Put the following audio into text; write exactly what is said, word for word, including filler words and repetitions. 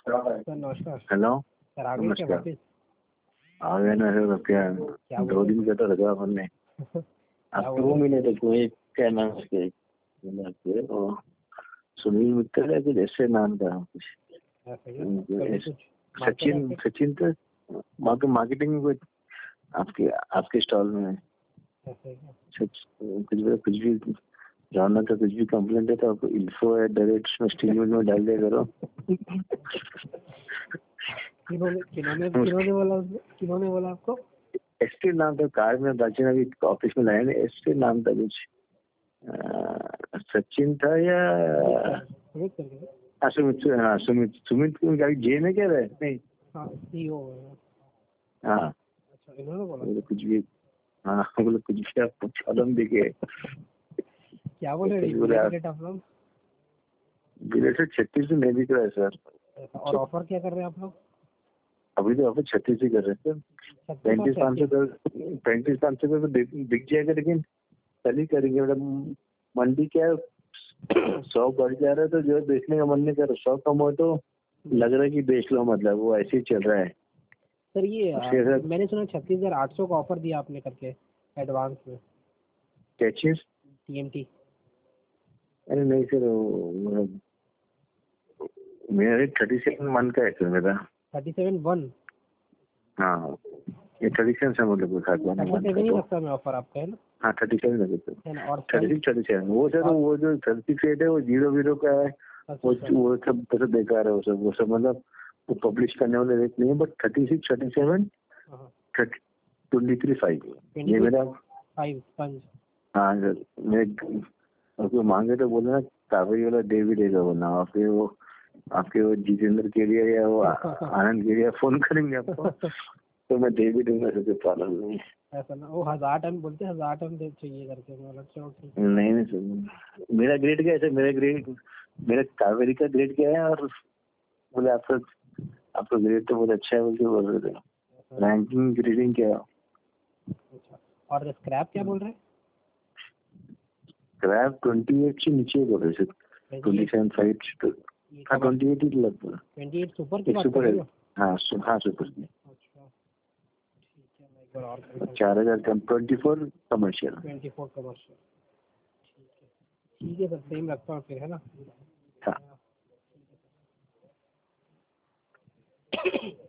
Sir नमस्कार। Hello sir आ गए क्या नमस्कार। वापिस? आ गए ना सर, क्या क्या दो बोले? दिन का तो लगा अपन ने। क्या अब दो बोले? महीने तक कोई क्या नाम है उसके, मतलब आपके वो सुनील मित्तल है कुछ ऐसे नाम था कुछ। ऐसा क्या? कभी ऐसे- कुछ मार्केट सचिन वार्केट? सचिन तो मार्केट मार्केटिंग में कुछ आपके आपके स्टॉल में ऐसा है क्या? सच कुछ भी कुछ भी जानना था, कुछ भी कंप्लेंट है तो आपको info at the rate steel में डाल दिया करो। किन्होंने किन्होंने किन्होंने बोला उसने? किन्होंने बोला आपको? एसटी नाम था कार में, बाकी अभी ऑफिस में लाए ना, एसटी नाम था कुछ। अ, सचिन था या सुमित करके? हाँ सुमित, हाँ सुमित सुमित को गाड़ी जे में क्या रहे नहीं। हाँ सीईओ है। हाँ अच्छा इन्होंने बोला? बोले कुछ भी, हाँ बोले कुछ भी आप कदम दिखे। क्या बोले तो बोले आप रेट आप लोग? बिलेटेड छत्तीस में नहीं दिख रहा है सर। ऐसा, और ऑफर क्या कर रहे हैं आप लोग? अभी तो ऑफिस छत्तीस ही कर रहे हैं सर। पैंतीस पाँच सौ कर पैंतीस पाँच सौ कर दिख जाएगा, लेकिन कल ही करेंगे मैडम। मंडी क्या है, सौ बढ़ जा रहा है तो जो है बेचने का मन नहीं कर रहा, सौ कम हो तो लग रहा है कि बेच लो, मतलब वो ऐसे ही चल रहा है। सर ये आ, सर मैंने सुना छत्तीस हजार आठ सौ का ऑफर दिया आपने करके एडवांस में क्या चीज? टीएमटी। अरे नहीं सर, वो मतलब मेरा थर्टी सेवन मन का है सर मेरा। Thirty seven one? हाँ ये थर्टी सेवन से मतलब थर्टी सेवन ही लगता है ऑफर आपका, है ना? हाँ थर्टी सेवन लगे सर। है ना? और थर्टी सिक्स थर्टी सेवन वो सर, वो जो थर्टी सिक्स है वो जीरो वीरो का है। वो वो सब तरह बेकार है वो सब, वो सब मतलब वो पब्लिश करने वाले रेट नहीं है। But thirty six thirty seven thirty twenty three five ये मेरा फाइव पंच। हाँ सर। मैं आपको मांगे तो बोले ना कावेरी वाला दे भी देगा, बोलना आपके वो आपके वो जितेंद्र केरिया या वो आनंद केरिया फोन करेंगे आपको तो मैं दे भी दूंगा सर, पालन नहीं। ऐसा ना, वो हजार टन बोलते हैं, हजार टन दे चाहिए करके। मैं बोला चलो ठीक है। नहीं नहीं सर, मेरा ग्रेड क्या है सर, मेरा ग्रेड मेरा कावेरी का ग्रेड क्या है, और बोले आपका आपका ग्रेड तो बहुत अच्छा है बोल के बोल रहे थे। रैंकिंग ग्रेडिंग क्या है? अच्छा, और स्क्रैप क्या बोल रहे हैं? स्क्रैप ट्वेंटी एट से नीचे बोल रहे सर, ट्वेंटी सेवन फाइव हाँ ट्वेंटी एट ही लगभग। ट्वेंटी एट सुपर की बात कर सुपर रहे है हो? हाँ सु, हाँ सुपर की। अच्छा ठीक है, मैं एक बार और confirm चार हजार कम, twenty four commercial. Twenty four commercial. ठीक है ठीक है सर, सेम रखता हूँ फिर, है ना? हाँ।